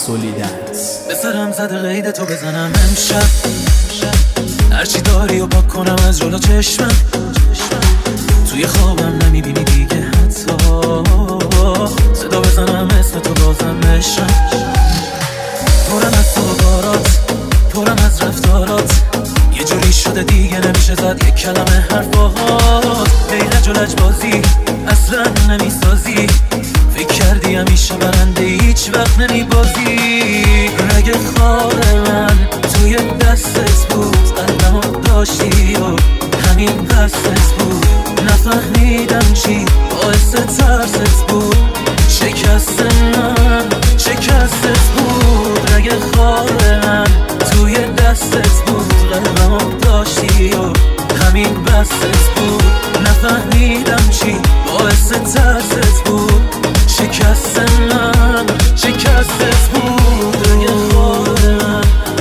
سولیدنس. به سرم زده قید تو بزنم امشب، هرچی داری و پاک کنم از جلو چشمم، توی خوابم نمیبینی دیگه حتی صدا بزنم اسم تو بازم بشم. پرم از صحبارات، پرم از رفتارات، یه جوری شده دیگه نمیشه زد یک کلمه حرفات. غیر لج بازی اصلا نمیسازی، فکر کردی همیشه برنده هیچ وقت نمیبازی. رگ خار من توی دستت بود، قلبمو داشتی و همین بستت بود. نفهمیدم چی باعث ترست بود، شکست من شکستت بود. رگ خار من توی دستت بود، قلبمو داشتی و همین بستت بود. نفهمیدم چی باعث ترست بود، شکست من شکستت بود. رگ خار من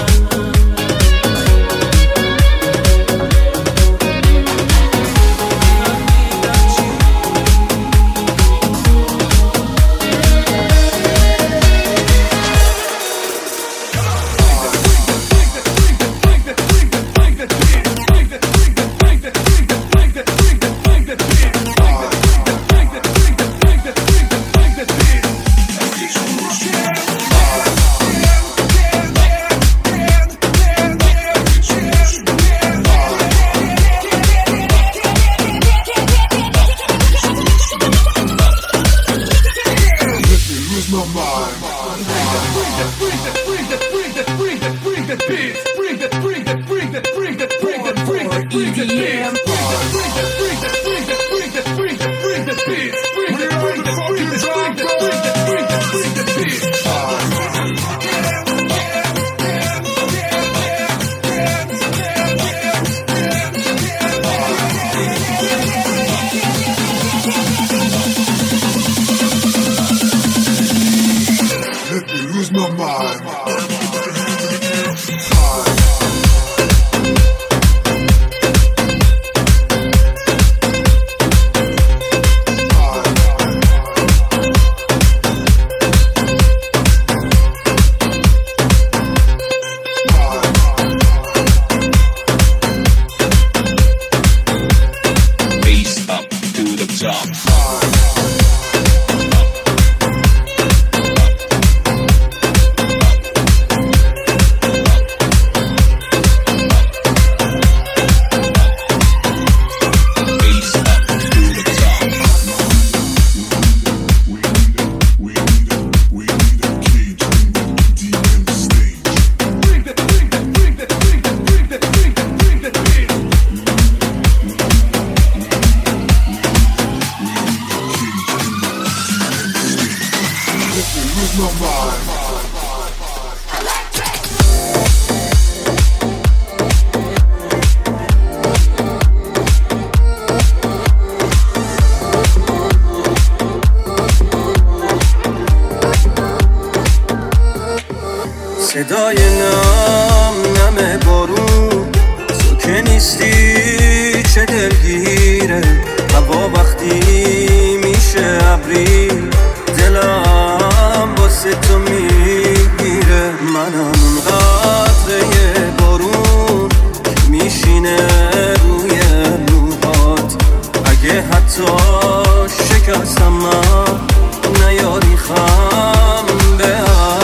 صدای نم بارون، تو که نیستی چه دلگیره. هوا وقتی میشه ابری، دلم واسه تو میگیره. منم اون قطره بارون که میشینه روی موهات. اگه حتی شکستم من نیاری خم به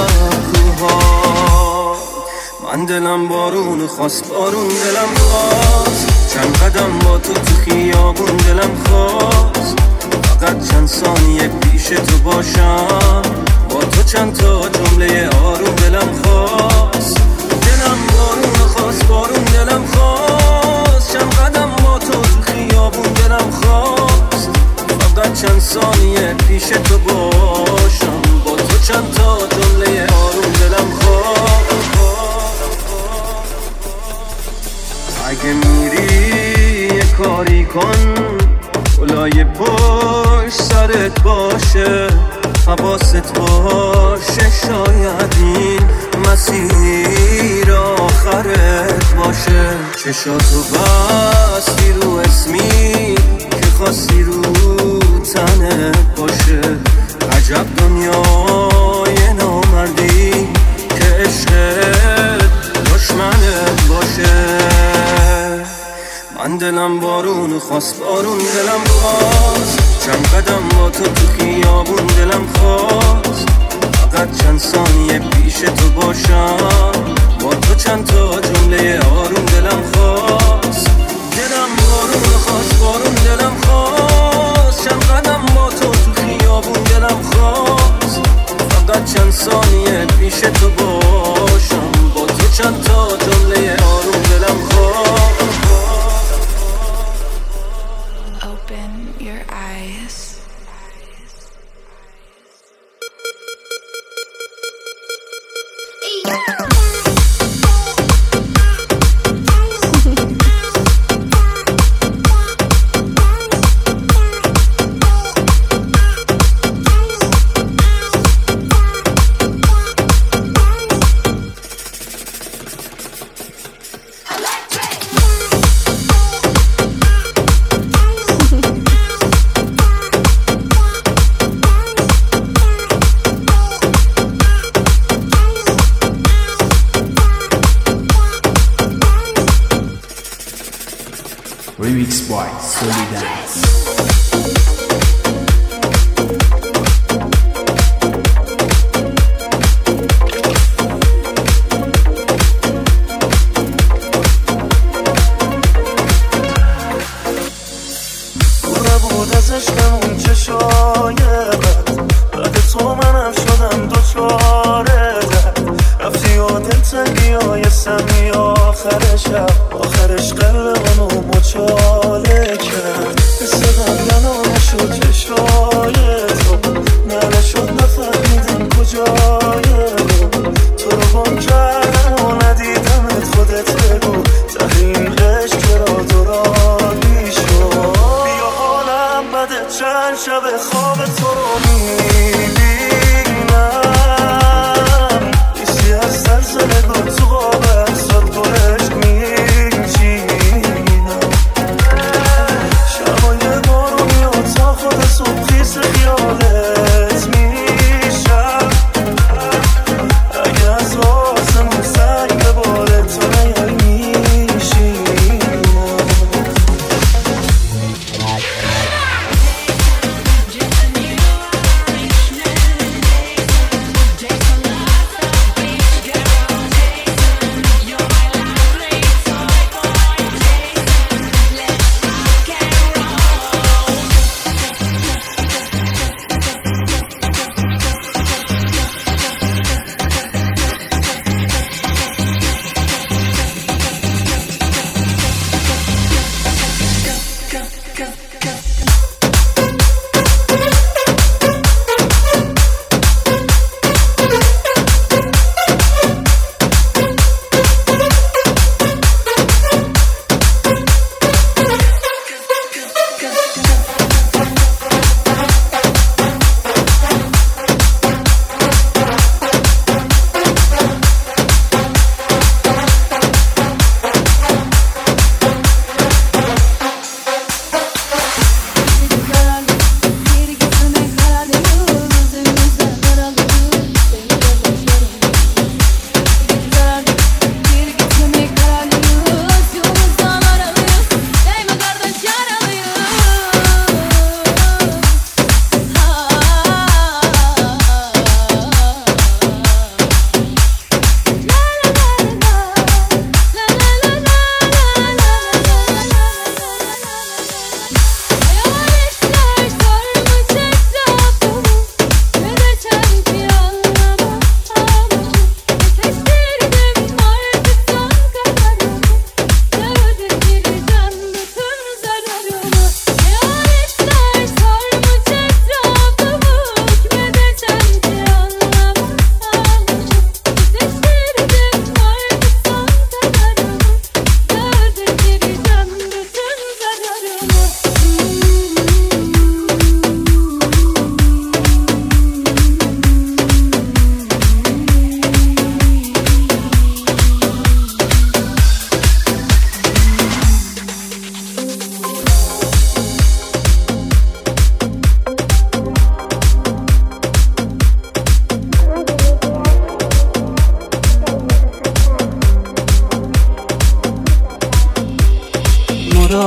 من. دلم بارون خواست، بارون دلم خواست، چند قدم با تو خیابون دلم خواست. فقط چند ثانیه پیش تو باشم، با تو چند تا جمله آروم دلم خواست. دلم بارون خواست، بارون دلم خواست، چند قدم با تو خیابون دلم خواست. فقط چند ثانیه پیش تو باشم، با تو چند تا جمله آروم دلم خواست. اگه میری یه کاری کن، کلاه پشت سرت باشه، حواست باشه، شاید این مسیر آخرت باشه. چشاتو بستی رو اسمی که خواستی رو تنت باشه. عجب دنیای نامه نامردی که عشقت دشمنت باشه. من دلم بارون خواست، بارون دلم خواست، چند قدم با تو خیابون دلم خواست، فقط چند ثانیه پیش تو باشم، با تو چند تا جمله آروم دلم خواست. دلم بارون خواست، بارون دلم خواست، چند قدم با تو خیابون دلم خواست، فقط چند ثانیه پیش تو باشم، با تو چند تا جمله آروم دلم خواست. Open your eyes. Remix by Solidance. دوره بود از عشقمون چشایت، بعد تو منم شدم دوچاره درد، رفتی و دلتنگی های سمی آخر شب، آخرش قلب منو مچاله کرد، مثل قبلنا نشد چشای تو، نه نشد نفهمیدم کجای تو رو گم کردم و ندیدمت، خودت بگو ته این عشق چرا دورانی شد. بیا حالم بده چند شب خواب تو رو میبینم، ایسی از زلزله گل تو قابل صد گلش میچینم، شبای بارونی و تا خود صبح خیس خیالت میشم، اگه از آسمون سنگ باره تو نیای میشینم.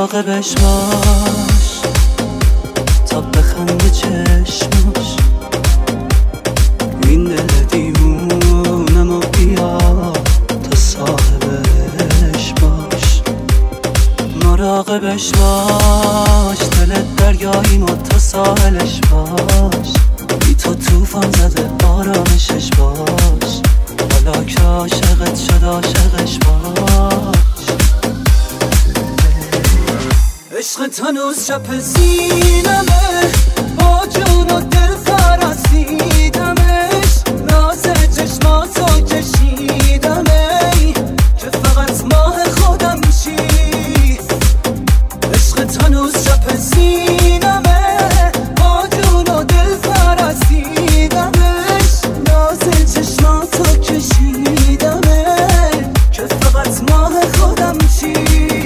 مراقبش باش تا بخنده چشماش، این دل دیوونم و بیا تا صاحبش باش. مراقبش باش دلت دریایی ما تا ساحلش باش، بی تو توفان زده آرامشش باش، حالا که عاشقت شد عاشقش باش. عشقت هنوز چپ سینمه، با جون و دل فرستیدمش، ناز چشماتو کشیدمه که فقط ماه خودم چی. عشقت هنوز چپ سینمه، با جون و دل فرستیدمش، ناز چشماتو کشیدمه که فقط ماه خودم چی.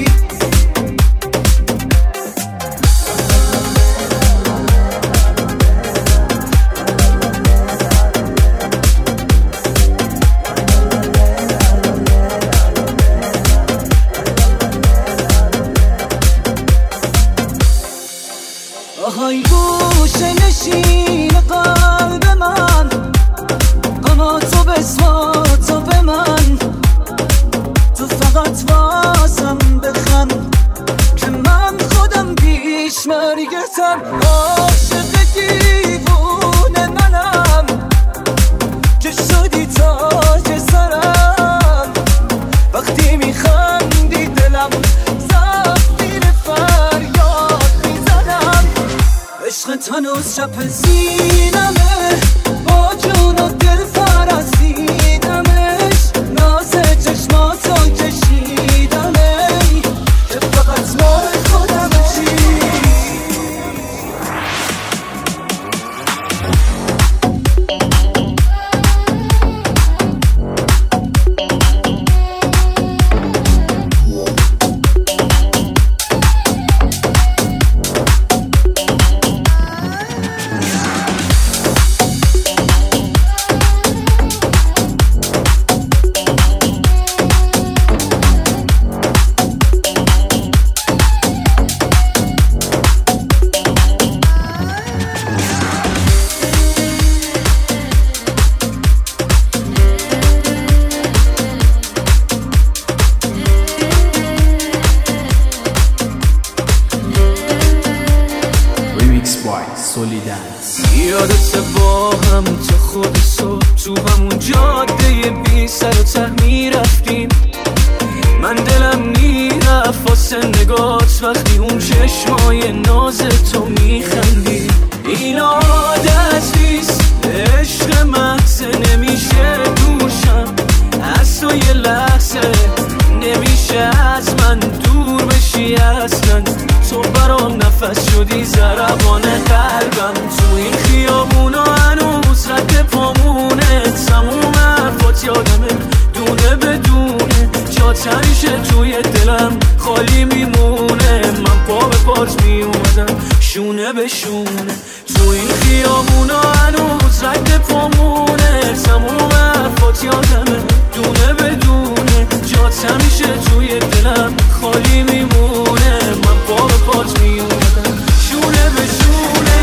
آهای گوشه نشین قلب من، قماتو بسوا تو به من، تو فقط واسم بخن که من خودم پیش مرگتم. عاشق دیوونه منم که شدی تاج سرم، وقتی میخندی دلم زفیر فریاد میزنم. عشقت هنوز چپ سینمه، با جون و دل فرستیدمش، ناز چشماتو کشیدمه که فقط ماه خودم چی. یادت با هم تا خود صبح تو همون جاده بی سر و ته میرفتیم، من دلم میرفت واسه نگات وقتی اون چشمای ناز تو میخندی. این عادت نیست عشق محض، نمیشه دوشم از تو یه لحظه، نمیشه از من دور بشی اصلا. تو برام نفس شدی ضربان قلبم، تو این خیابونا هنوز رد پامونه، تموم حرفات یادمه دونه بدونه، جات همیشه توی دلم خالی میمونه. من پا به پات میومدم شونه به شونه، تو این خیابونا هنوز رد پامونه، تموم حرفات یادمه دونه بدونه، جات همیشه توی دلم خالی میمونه. من پا به پات میومدم شونه به شونه.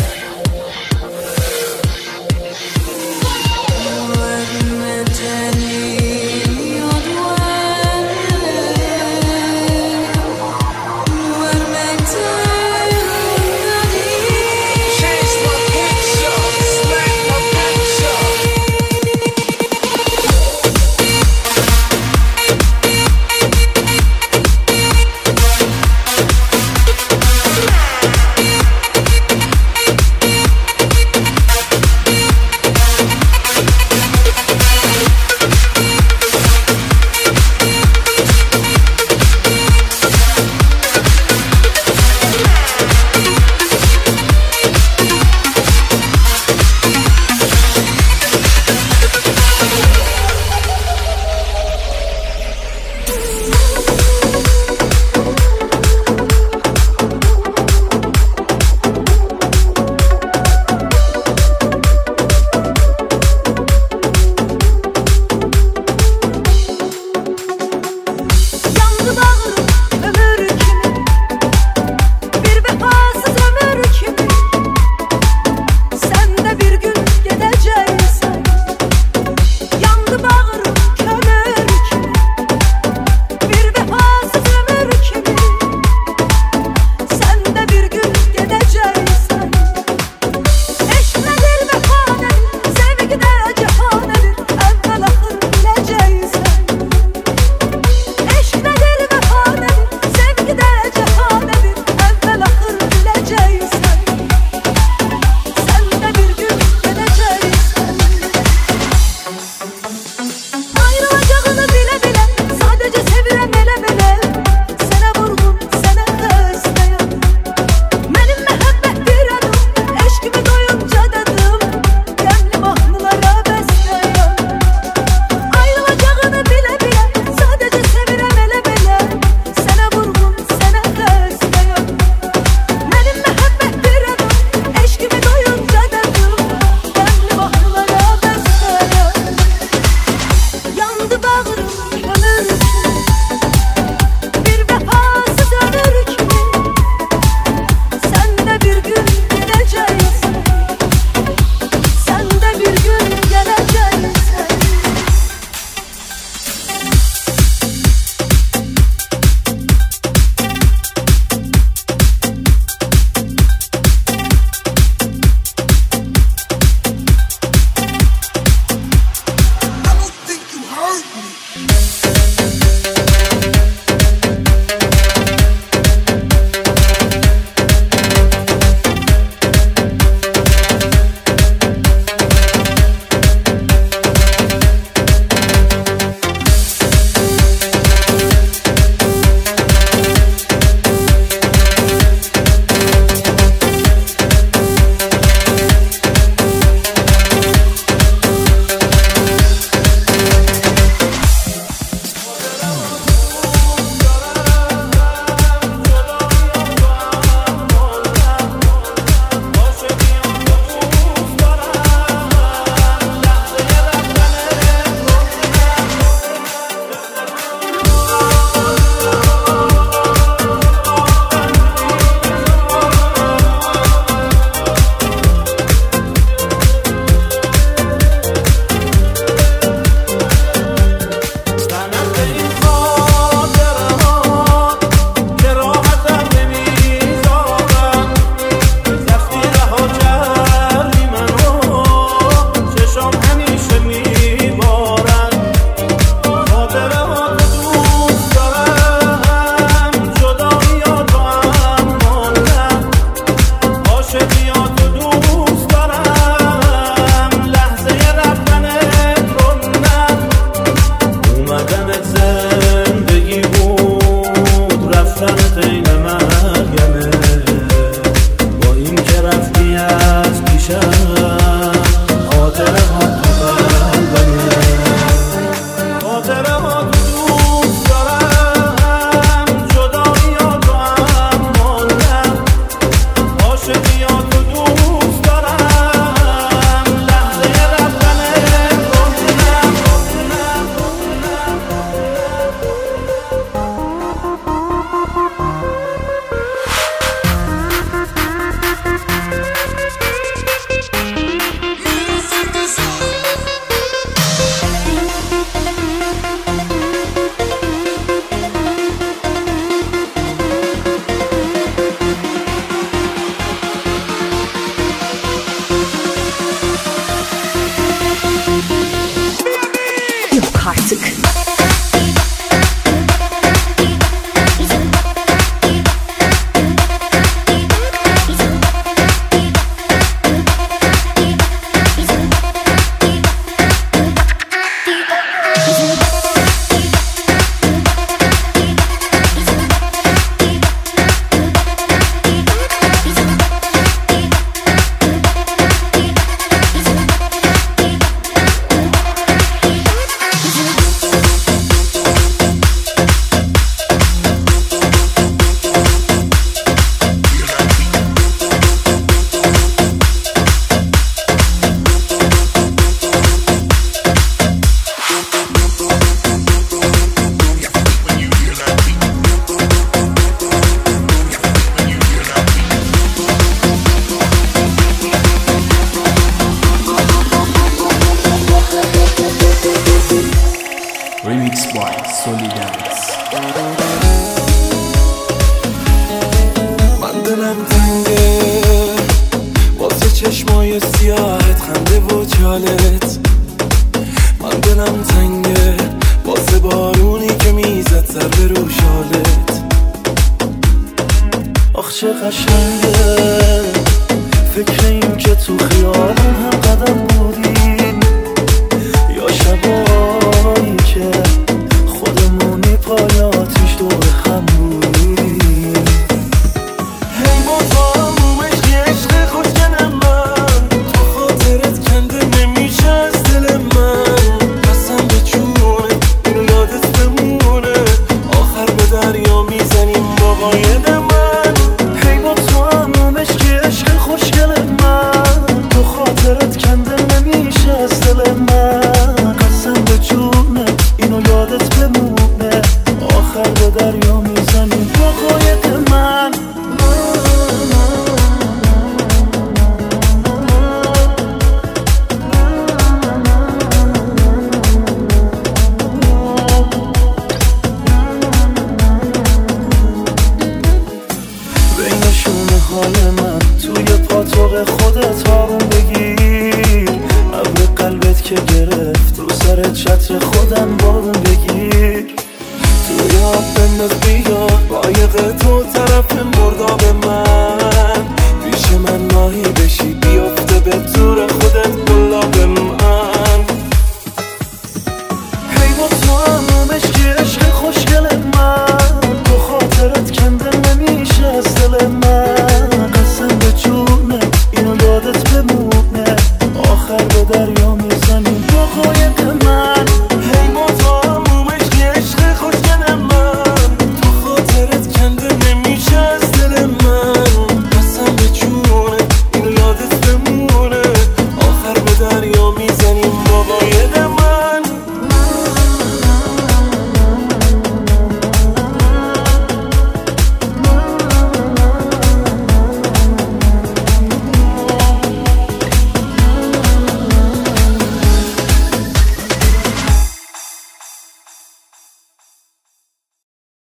Admit any زندگی بود رفتن غیر مرگمه، با این که رفتی از پیشم خاطره ها تو قلبمه، خاطره ها تو دوست دارم، جدایی ها تو هم ماندم، عاشقی ها تو دوست دارم، لحظه رفتنه گفتنم. Yok artık. Remix by Solly Dance. من دلم تنگه واسه چشمای سیاهت، خنده و چالت. من دلم تنگه واسه بارونی که میزد سر به رو شالت. آخ چه قشنگه فکر این که تو خیابون هم قدم بودی، یا شبایی که خودمونی پای آتیش دور هم بودی. هی با تو هم عشقی عشق خوشگل من، تو خاطرت کنده نمیشه از دل من. قسم به جونه اینو یادت بمونه، آخر به دریا میزنیم با قاید من. هی با تو هم عشقی عشق خوشگل من، تو خاطرت کنده نمیشه از دل من. قسم به جونه اینو یادت بمونه، آخر به دریا میزنیم با قاید من. بین شونه حال من توی پاتوق خودت آروم بگیر، ابر قلبت که گرفت رو سر چتر خودم بارون بگیر. توی آب بنداز